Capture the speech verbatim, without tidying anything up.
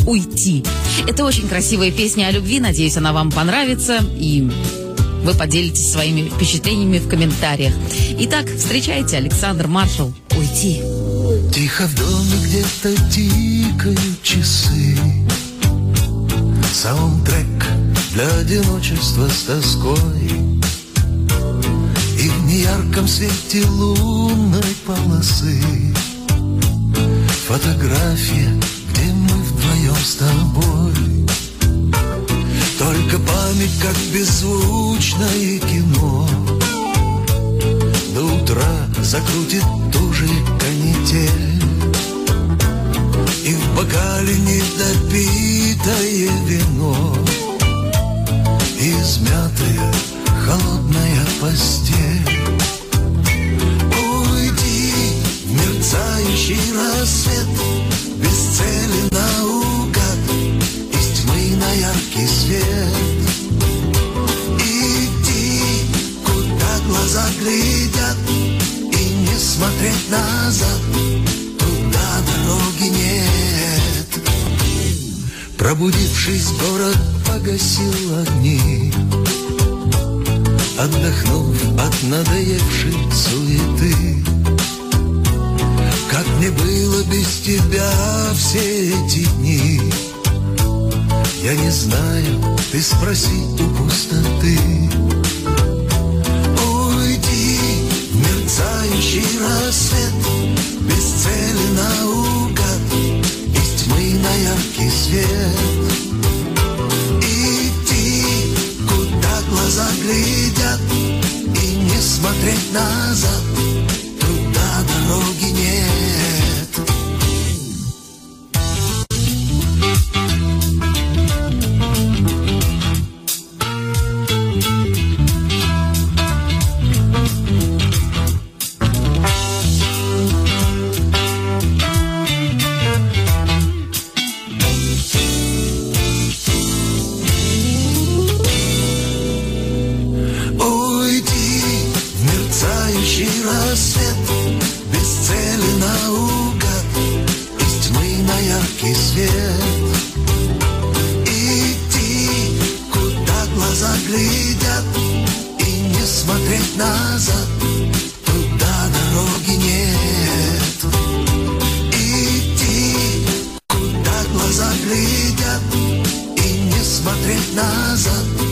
«Уйти». Это очень красивая песня о любви. Надеюсь, она вам понравится. И вы поделитесь своими впечатлениями в комментариях. Итак, встречайте, Александр Маршал, «Уйти». Тихо в доме где-то тикают часы. Саундтрек для одиночества с тоской. И в неярком свете лунной полосы фотография, где мы вдвоем с тобой. Только память, как беззвучное кино, до утра закрутит ту же канитель. И в бокале недопитое вино, измятая холодная постель. Уйди в мерцающий рассвет, без цели наугад, из тьмы на яркий свет. Иди, куда глаза глядят, и не смотреть назад, туда дороги нет. Пробудившись, город погасил огни, отдохнув от надоевшей суеты. Как мне было без тебя все эти дни, я не знаю, ты спроси у пустоты. Уйди в мерцающий рассвет, без цели наугад, из тьмы на яркий свет. Иди, куда глаза глядят, и не смотреть назад, туда дороги нет. Рассвет, без цели наугад, из тьмы на яркий свет. Иди, куда глаза глядят, и не смотреть назад, туда дороги нет. Иди, куда глаза глядят, и не смотреть назад,